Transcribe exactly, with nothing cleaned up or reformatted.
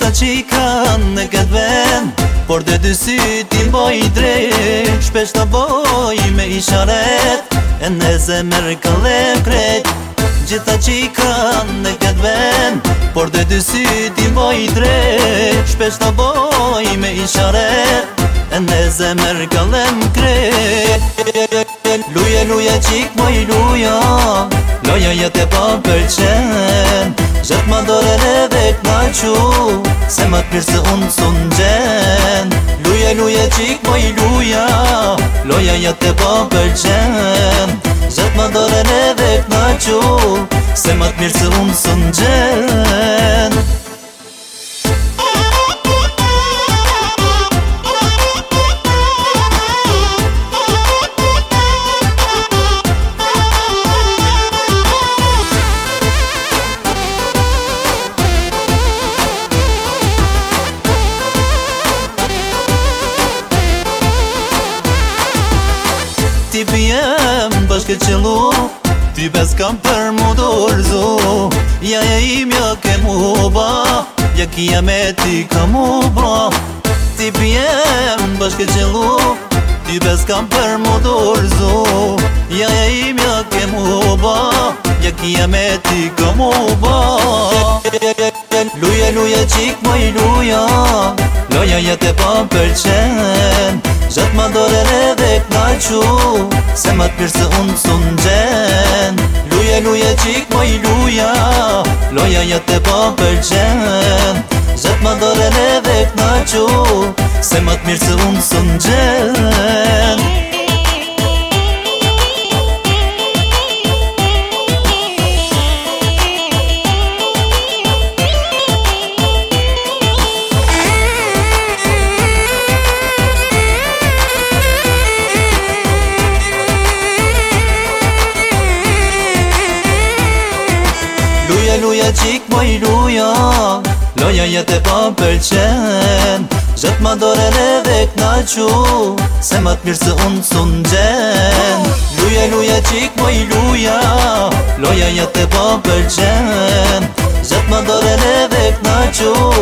Gjitha që i kanë në këtë vend, por dhe dy syt i mboj drejt. Shpesh të boj me isharet, e në zemër këllem krejt. Gjitha që i kanë në këtë vend, por dhe dy syt i mboj drejt. Shpesh të boj me isharet, e në zemër këllem krejt. Luja, luja qik moj luja, loja jetë e pa përqen. Gjatë ma dorën edhe knaqu, se ma t'mirë se unë sun gjen. Luja, luja qik moj luja, loja jetë e pa përqen. Gjatë ma dorën edhe knaqu, se ma t'mirë se unë sun gjen. Ti pijem bashke qëllu, ty bes kam për mu dorzu. Ja e im ja ke mu ba, ja kia me ti ka mu ba. Ti pijem bashke qëllu, ty bes kam për mu dorzu. Ja e im ja ke mu ba, ja kia me ti ka mu ba. Luja, luja qik moj luja, loja jetë e pa përqen. Gjatë ma dorën edhe knaqu, se ma t'mirë se unë sun gjen. Luja, luja qik moj luja, loja jetë e pa përqen. Gjatë ma dorën edhe knaqu, se ma t'mirë se unë sun gjen. Luja qik moj luja, loja jetë e pa përqen. Gjatë ma dorën edhe knaqu, se ma t'mirë se unë sun gjen. Luja, luja qik moj luja, loja jetë e pa përqen. Gjatë ma dorën edhe knaqu,